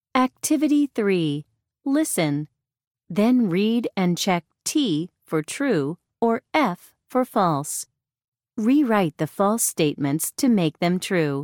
Activity 3. Listen. Then read and check T for true or F for false. Rewrite the false statements to make them true.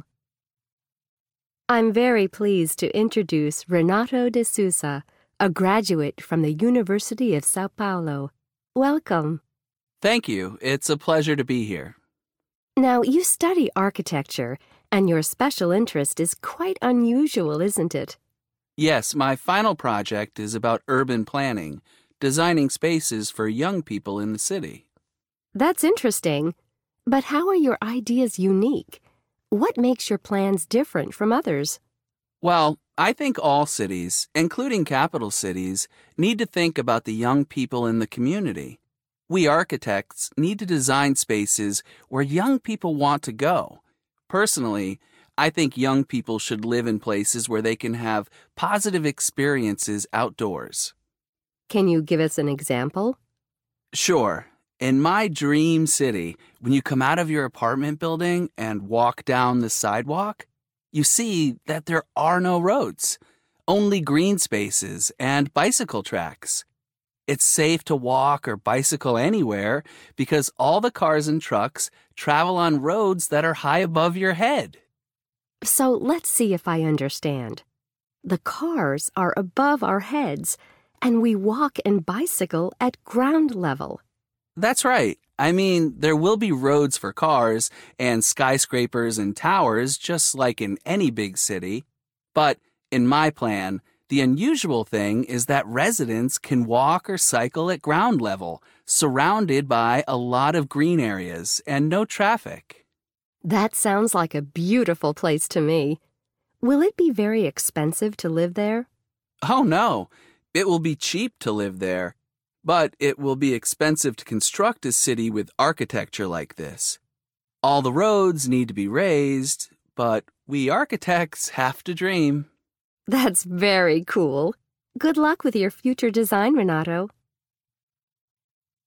I'm very pleased to introduce Renato de Souza, a graduate from the University of Sao Paulo. Welcome. Thank you. It's a pleasure to be here. Now, you study architecture, and your special interest is quite unusual, isn't it? Yes, my final project is about urban planning, designing spaces for young people in the city. That's interesting. But how are your ideas unique? What makes your plans different from others? Well, I think all cities, including capital cities, need to think about the young people in the community. We architects need to design spaces where young people want to go. Personally, I think young people should live in places where they can have positive experiences outdoors. Can you give us an example? Sure. In my dream city, when you come out of your apartment building and walk down the sidewalk, you see that there are no roads, only green spaces and bicycle tracks. It's safe to walk or bicycle anywhere because all the cars and trucks travel on roads that are high above your head. So let's see if I understand. The cars are above our heads, and we walk and bicycle at ground level. That's right. I mean, there will be roads for cars and skyscrapers and towers just like in any big city. But in my plan, the unusual thing is that residents can walk or cycle at ground level, surrounded by a lot of green areas and no traffic. That sounds like a beautiful place to me. Will it be very expensive to live there? Oh no, it will be cheap to live there. But it will be expensive to construct a city with architecture like this. All the roads need to be raised, but we architects have to dream. That's very cool. Good luck with your future design, Renato.